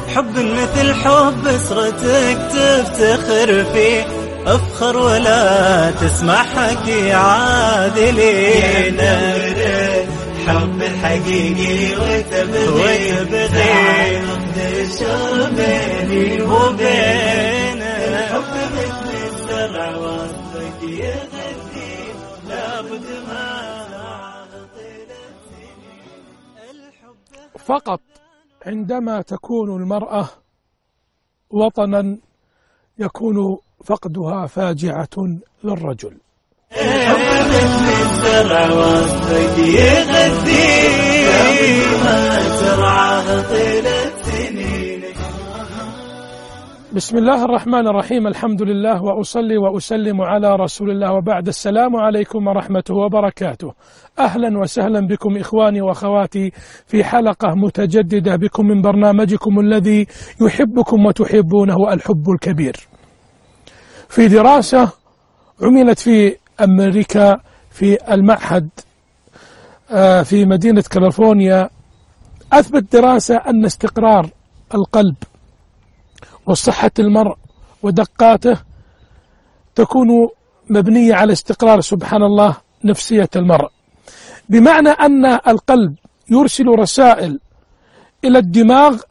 حب مثل حب اسرتك تفتخر فيه، افخر ولا تسمع حكي عادلين. حب حقيقي وتبغي نقدر بيني وبين. الحب مثل الزرع وصدق يغذي، لابد ما طيل السنين. فقط عندما تكون المرأة وطنا يكون فقدها فاجعة للرجل. بسم الله الرحمن الرحيم، الحمد لله وأصلي وأسلم على رسول الله، وبعد. السلام عليكم ورحمته وبركاته. أهلا وسهلا بكم إخواني وأخواتي في حلقة متجددة بكم من برنامجكم الذي يحبكم وتحبونه، الحب الكبير. في دراسة عملت في أمريكا في المعهد في مدينة كاليفورنيا، أثبت دراسة أن استقرار القلب وصحة المرء ودقاته تكون مبنية على استقرار سبحان الله نفسية المرء، بمعنى أن القلب يرسل رسائل إلى الدماغ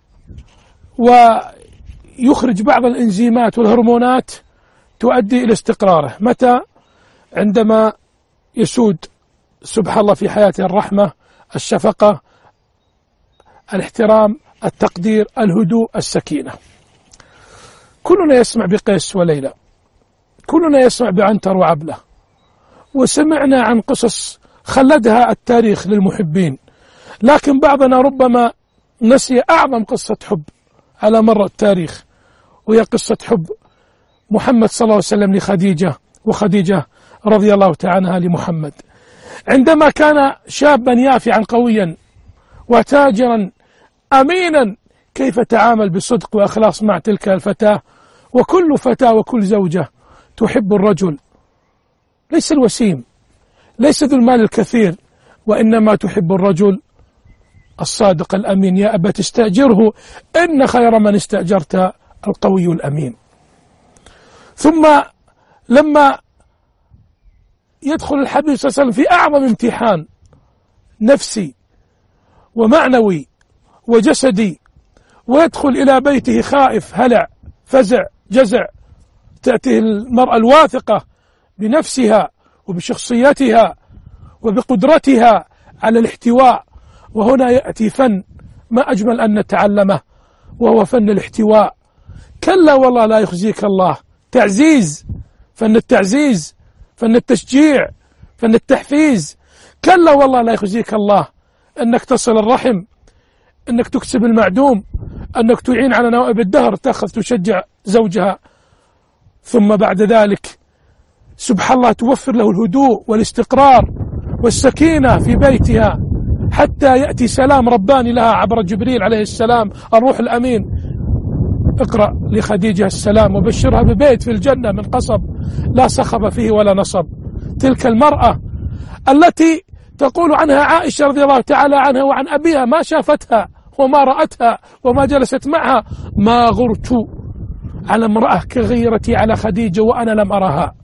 ويخرج بعض الإنزيمات والهرمونات تؤدي إلى استقراره. متى؟ عندما يسود سبحان الله في حياته الرحمة، الشفقة، الاحترام، التقدير، الهدوء، السكينة. كلنا يسمع بقيس وليلى، كلنا يسمع بعنتر وعبلة، وسمعنا عن قصص خلدها التاريخ للمحبين، لكن بعضنا ربما نسي أعظم قصة حب على مر التاريخ، وهي قصة حب محمد صلى الله عليه وسلم لخديجة، وخديجة رضي الله تعالى عنها لمحمد. عندما كان شابا يافعا قويا وتاجرا أمينا، كيف تعامل بصدق وإخلاص مع تلك الفتاة. وكل فتاة وكل زوجة تحب الرجل، ليس الوسيم، ليس ذو المال الكثير، وإنما تحب الرجل الصادق الأمين. يا أبا تستأجره إن خير من استأجرت القوي الأمين. ثم لما يدخل الحبيب صلى الله عليه وسلم في أعظم امتحان نفسي ومعنوي وجسدي، ويدخل إلى بيته خائف هلع فزع جزع، تأتيه المرأة الواثقة بنفسها وبشخصيتها وبقدرتها على الاحتواء. وهنا يأتي فن ما أجمل أن نتعلمه، وهو فن الاحتواء. كلا والله لا يخزيك الله. تعزيز، فن التعزيز، فن التشجيع، فن التحفيز. كلا والله لا يخزيك الله. أنك تصل الرحم، أنك تكسب المعدوم، أنك تعين على نوائب الدهر، تأخذ تشجع زوجها، ثم بعد ذلك سبحان الله توفر له الهدوء والاستقرار والسكينة في بيتها، حتى يأتي سلام رباني لها عبر جبريل عليه السلام الروح الأمين. اقرأ لخديجة السلام وبشرها ببيت في الجنة من قصب لا صخب فيه ولا نصب. تلك المرأة التي تقول عنها عائشة رضي الله تعالى عنها وعن أبيها: ما شافتها وما رأتها وما جلست معها، ما غرت على امرأة كغيرتي على خديجة وأنا لم أرها.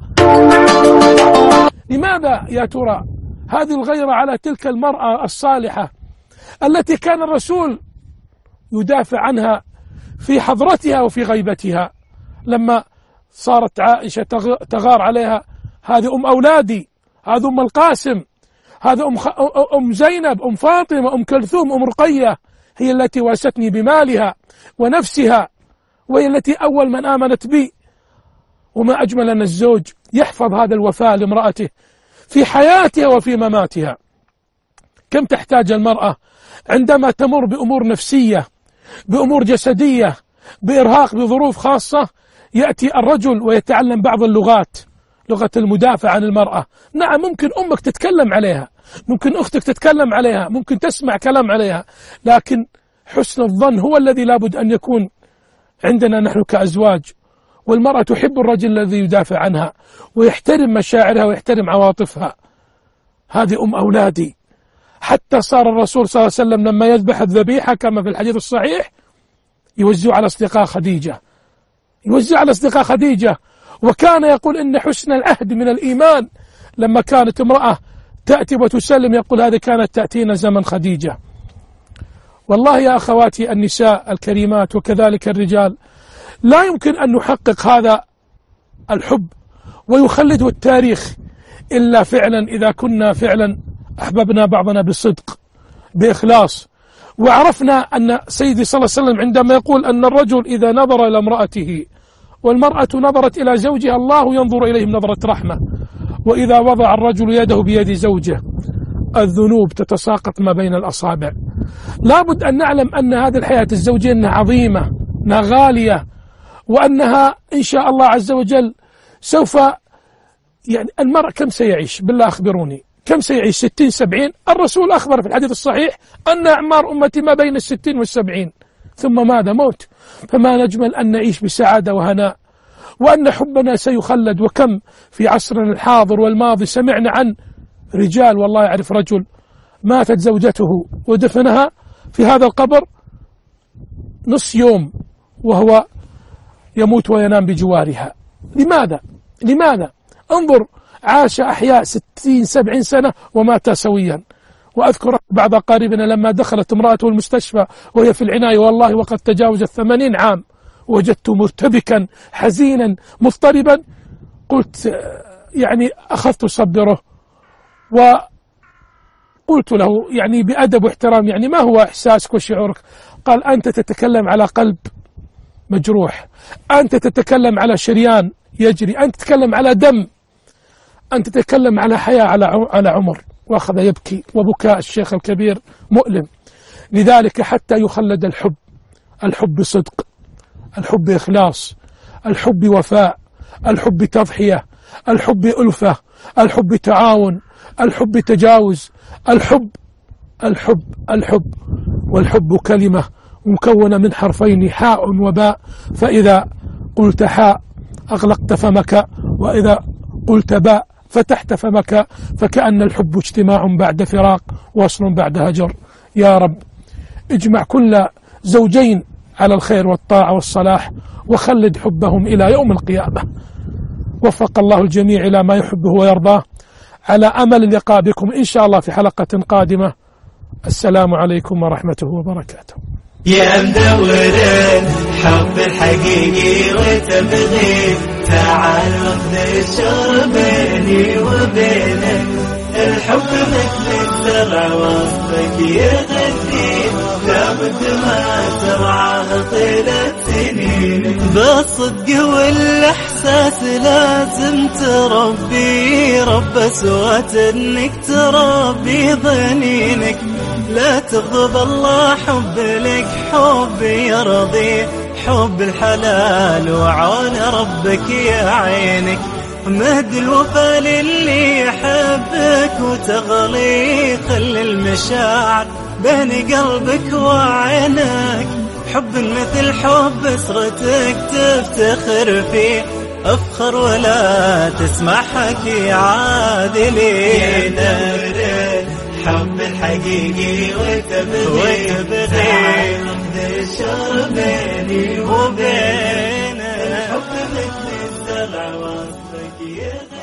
لماذا يا ترى هذه الغيرة على تلك المرأة الصالحة التي كان الرسول يدافع عنها في حضرتها وفي غيبتها؟ لما صارت عائشة تغار عليها: هذه أم أولادي، هذه أم القاسم، هذه أم زينب، أم فاطمة، أم كلثوم، أم رقية، هي التي واستني بمالها ونفسها، وهي التي أول من آمنت بي. وما أجمل أن الزوج يحفظ هذا الوفاء لامرأته في حياتها وفي مماتها. كم تحتاج المرأة عندما تمر بأمور نفسية، بأمور جسدية، بإرهاق، بظروف خاصة، يأتي الرجل ويتعلم بعض اللغات، لغة المدافع عن المرأة. نعم، ممكن أمك تتكلم عليها، ممكن أختك تتكلم عليها، ممكن تسمع كلام عليها، لكن حسن الظن هو الذي لابد أن يكون عندنا نحن كأزواج. والمرأة تحب الرجل الذي يدافع عنها ويحترم مشاعرها ويحترم عواطفها. هذه أم أولادي. حتى صار الرسول صلى الله عليه وسلم لما يذبح الذبيحة كما في الحديث الصحيح يوزع على أصدقاء خديجة، يوزع على أصدقاء خديجة. وكان يقول إن حسن العهد من الإيمان. لما كانت امرأة تأتي وتسلم يقول هذه كانت تأتينا زمن خديجة. والله يا أخواتي النساء الكريمات وكذلك الرجال، لا يمكن أن نحقق هذا الحب ويخلده التاريخ إلا فعلا إذا كنا فعلا أحببنا بعضنا بصدق بإخلاص. وعرفنا أن سيدي صلى الله عليه وسلم عندما يقول أن الرجل إذا نظر إلى امرأته والمرأة نظرت إلى زوجها الله ينظر إليهم نظرة رحمة، وإذا وضع الرجل يده بيد زوجه الذنوب تتساقط ما بين الأصابع. لابد أن نعلم أن هذه الحياة الزوجية أنها عظيمة، أنها غالية، وأنها إن شاء الله عز وجل سوف يعني المرء كم سيعيش؟ بالله أخبروني كم سيعيش؟ 60 70؟ الرسول أخبر في الحديث الصحيح أن أعمار أمتي ما بين 60 و70 ثم ماذا؟ موت. فما نجمل أن نعيش بسعادة وهناء، وأن حبنا سيخلد. وكم في عصرنا الحاضر والماضي سمعنا عن رجال، والله يعرف رجل ماتت زوجته ودفنها في هذا القبر نص يوم وهو يموت وينام بجوارها. لماذا؟ لماذا؟ انظر، عاش أحياء 60 70 سنة ومات سويا. وأذكر بعض أقاربنا لما دخلت امرأته المستشفى وهي في العناية والله وقد تجاوزت 80 عام، وجدته مرتبكا حزينا مضطربا. قلت يعني أخذت أصبره وقلت له يعني بأدب واحترام يعني ما هو إحساسك وشعورك؟ قال أنت تتكلم على قلب مجروح، أنت تتكلم على شريان يجري، أنت تتكلم على دم، أنت تتكلم على حياة على عمر. وأخذ يبكي، وبكاء الشيخ الكبير مؤلم. لذلك حتى يخلد الحب، الحب بصدق، الحب بإخلاص، الحب بوفاء، الحب بتضحية، الحب بألفة، الحب بتعاون، الحب بتجاوز، الحب الحب الحب. والحب كلمة مكونة من حرفين حاء وباء، فإذا قلت حاء أغلقت فمك، وإذا قلت باء فتحت فمك، فكأن الحب اجتماع بعد فراق، وصل بعد هجر. يا رب اجمع كل زوجين على الخير والطاعة والصلاح، وخلد حبهم إلى يوم القيامة. وفق الله الجميع إلى ما يحبه ويرضاه، على أمل اللقاء بكم إن شاء الله في حلقة قادمة. السلام عليكم ورحمة وبركاته. يا مدور الحب الحقيقي وتبغي، تعال واخذ الشر بيني وبينك. الحب مثل الزرع وسطك يغذي، لابد ما ترعاه طيلة سنين. بالصدق والإحساس لازم تربي، رب أسوات انك تربي ظنينك. لا تغضب الله حب لك حب يرضي، حب الحلال وعون ربك يا عينك. مهد الوفا للي يحبك وتغلي، خلي المشاعر بين قلبك وعينك. حب مثل حب اسرتك تفتخر فيه، افخر ولا تسمع حكي عادلين. الحب الحقيقي وتبغي، تعال واخذ الشر بيني وبينك. الحب مثل الزرع وسطك